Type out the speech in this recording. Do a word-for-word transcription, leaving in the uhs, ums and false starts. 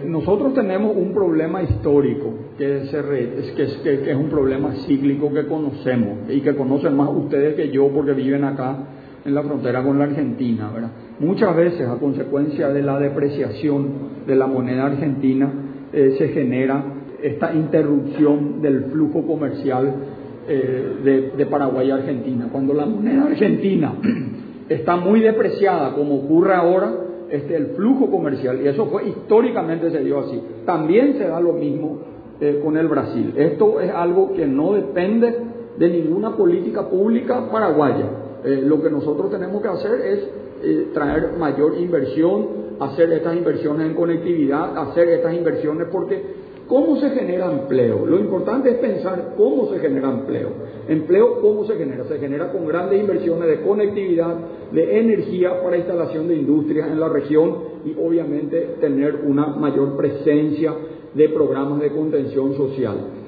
nosotros tenemos un problema histórico, que, se re, es, que, es, que, que es un problema cíclico que conocemos, y que conocen más ustedes que yo porque viven acá en la frontera con la Argentina, ¿verdad? Muchas veces, a consecuencia de la depreciación de la moneda argentina, eh, se genera esta interrupción del flujo comercial eh, de, de Paraguay a Argentina. Cuando la moneda argentina está muy depreciada, como ocurre ahora, este, el flujo comercial, y eso fue históricamente se dio así, también se da lo mismo eh, con el Brasil. Esto es algo que no depende de ninguna política pública paraguaya. Eh, lo que nosotros tenemos que hacer es eh, traer mayor inversión, hacer estas inversiones en conectividad, hacer estas inversiones porque ¿cómo se genera empleo? Lo importante es pensar cómo se genera empleo. Empleo, ¿cómo se genera? Se genera con grandes inversiones de conectividad, de energía para instalación de industrias en la región y obviamente tener una mayor presencia de programas de contención social.